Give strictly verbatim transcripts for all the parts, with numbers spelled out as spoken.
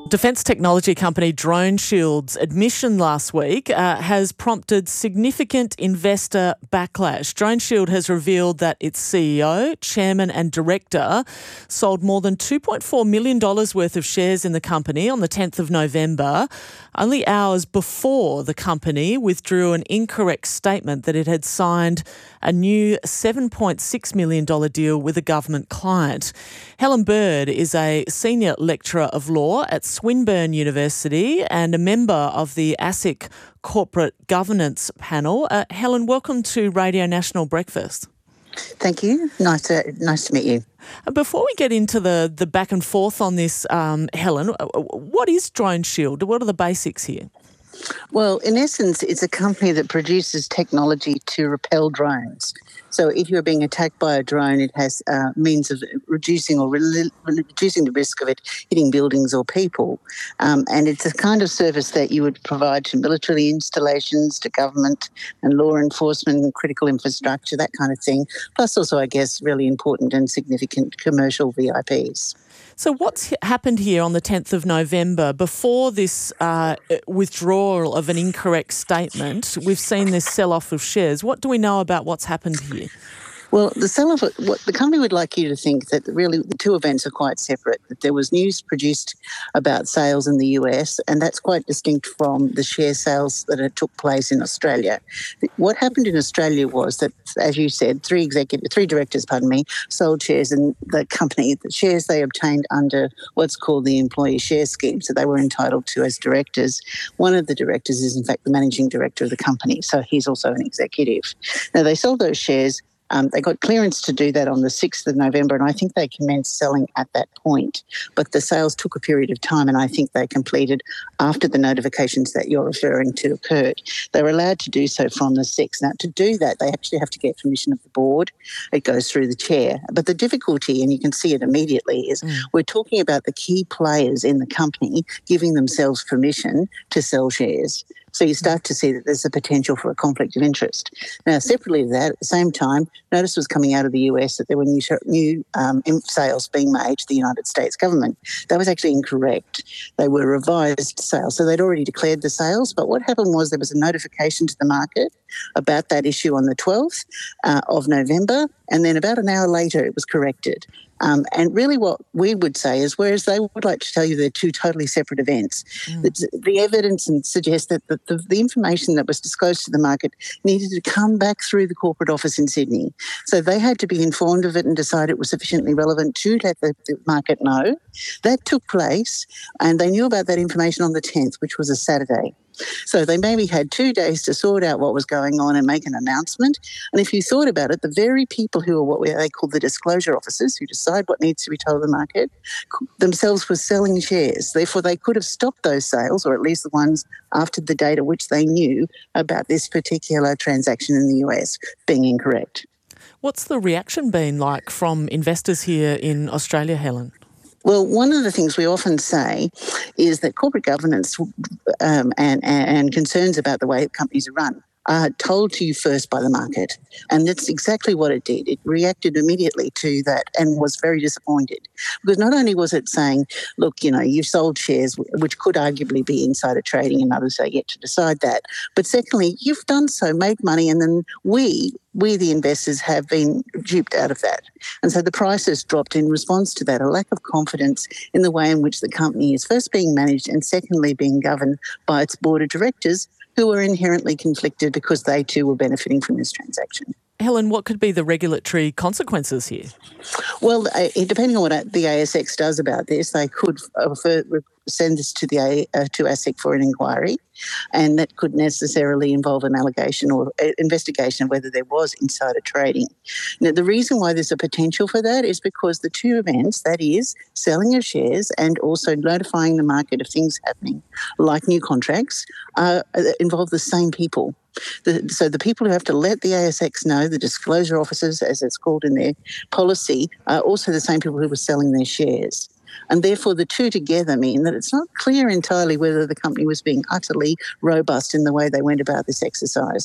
Defence technology company DroneShield's admission last week uh, has prompted significant investor backlash. DroneShield has revealed that its C E O, chairman and director sold more than two point four million dollars worth of shares in the company on the tenth of November, only hours before the company withdrew an incorrect statement that it had signed a new seven point six million dollars deal with a government client. Helen Bird is a senior lecturer of law at Swinburne University and a member of the ASIC Corporate Governance Panel. Uh, Helen, welcome to Radio National Breakfast. Thank you. Nice to, nice to meet you. Before we get into the, the back and forth on this, um, Helen, what is DroneShield? What are the basics here? Well, in essence, it's a company that produces technology to repel drones. So if you're being attacked by a drone, it has uh, means of reducing or re- reducing the risk of it hitting buildings or people. Um, and it's a kind of service that you would provide to military installations, to government and law enforcement and critical infrastructure, that kind of thing. Plus also, I guess, really important and significant commercial V I Ps. So what's happened here on the tenth of November? Before this uh, withdrawal of an incorrect statement, we've seen this sell-off of shares. What do we know about what's happened here? Well, the sell-off, what the company would like you to think that really the two events are quite separate, that there was news produced about sales in the U S, and that's quite distinct from the share sales that had took place in Australia. What happened in Australia was that, as you said, three executive, three directors, pardon me, sold shares in the company. The shares they obtained under what's called the employee share scheme, so they were entitled to as directors. One of the directors is, in fact, the managing director of the company, so he's also an executive. Now, they sold those shares. Um, they got clearance to do that on the sixth of November, and I think they commenced selling at that point. But the sales took a period of time, and I think they completed after the notifications that you're referring to occurred. They were allowed to do so from the sixth. Now, to do that, they actually have to get permission of the board. It goes through the chair. But the difficulty, and you can see it immediately, is mm. we're talking about the key players in the company giving themselves permission to sell shares. So you start to see that there's a potential for a conflict of interest. Now, separately to that, at the same time, notice was coming out of the U S that there were new, new um, sales being made to the United States government. That was actually incorrect. They were revised sales. So they'd already declared the sales, but what happened was there was a notification to the market about that issue on the twelfth uh, of November, and then about an hour later it was corrected. Um, and really what we would say is, whereas they would like to tell you they're two totally separate events, mm. the, the evidence suggests that the, the, the information that was disclosed to the market needed to come back through the corporate office in Sydney. So they had to be informed of it and decide it was sufficiently relevant to let the, the market know. That took place, and they knew about that information on the tenth, which was a Saturday. So they maybe had two days to sort out what was going on and make an announcement. And if you thought about it, the very people who are what we, they call the disclosure officers, who decide what needs to be told the market, themselves were selling shares. Therefore, they could have stopped those sales, or at least the ones after the date at which they knew about this particular transaction in the U S being incorrect. What's the reaction been like from investors here in Australia, Helen? Well, one of the things we often say is that corporate governance um, and, and concerns about the way companies are run are told to you first by the market. And that's exactly what it did. It reacted immediately to that and was very disappointed. Because not only was it saying, look, you know, you've sold shares, which could arguably be insider trading, and others are yet to decide that. But secondly, you've done so, made money, and then we, we the investors, have been duped out of that. And so the price has dropped in response to that, a lack of confidence in the way in which the company is first being managed and secondly being governed by its board of directors, who were inherently conflicted because they too were benefiting from this transaction. Helen, what could be the regulatory consequences here? Well, uh, depending on what the A S X does about this, they could uh, send this to the A, uh, to ASIC for an inquiry, and that could necessarily involve an allegation or uh, investigation of whether there was insider trading. Now, the reason why there's a potential for that is because the two events, that is, selling of shares and also notifying the market of things happening, like new contracts, uh, involve the same people. The, so the people who have to let the A S X know, the disclosure officers, as it's called in their policy, are also the same people who were selling their shares. And therefore the two together mean that it's not clear entirely whether the company was being utterly robust in the way they went about this exercise.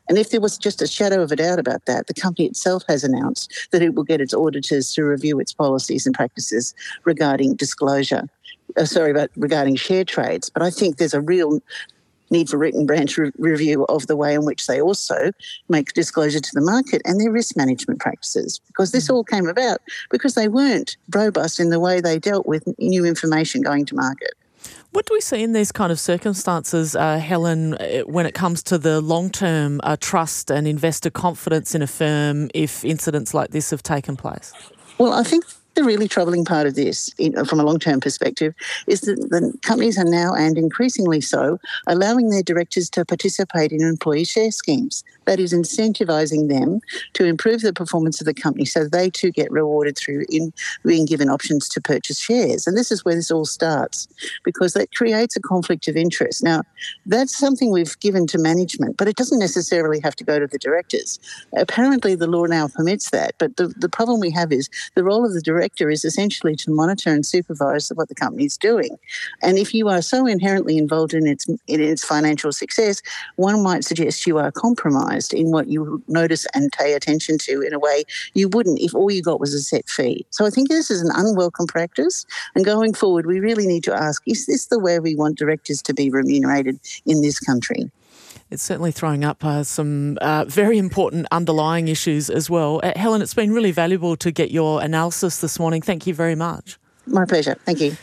And if there was just a shadow of a doubt about that, the company itself has announced that it will get its auditors to review its policies and practices regarding disclosure. Uh, sorry, about regarding share trades. But I think there's a real need for written branch re- review of the way in which they also make disclosure to the market and their risk management practices, because this all came about because they weren't robust in the way they dealt with new information going to market. What do we see in these kind of circumstances, uh, Helen, when it comes to the long-term uh, trust and investor confidence in a firm if incidents like this have taken place? Well, I think the really troubling part of this, in, from a long-term perspective, is that the companies are now, and increasingly so, allowing their directors to participate in employee share schemes. That is incentivising them to improve the performance of the company so they too get rewarded through in being given options to purchase shares. And this is where this all starts, because that creates a conflict of interest. Now, that's something we've given to management, but it doesn't necessarily have to go to the directors. Apparently, the law now permits that, but the, the problem we have is the role of the director is essentially to monitor and supervise what the company is doing. And if you are so inherently involved in its in its financial success, one might suggest you are compromised in what you notice and pay attention to in a way you wouldn't if all you got was a set fee. So I think this is an unwelcome practice. And going forward, we really need to ask, is this the way we want directors to be remunerated in this country? It's certainly throwing up uh, some uh, very important underlying issues as well. Uh, Helen, it's been really valuable to get your analysis this morning. Thank you very much. My pleasure. Thank you.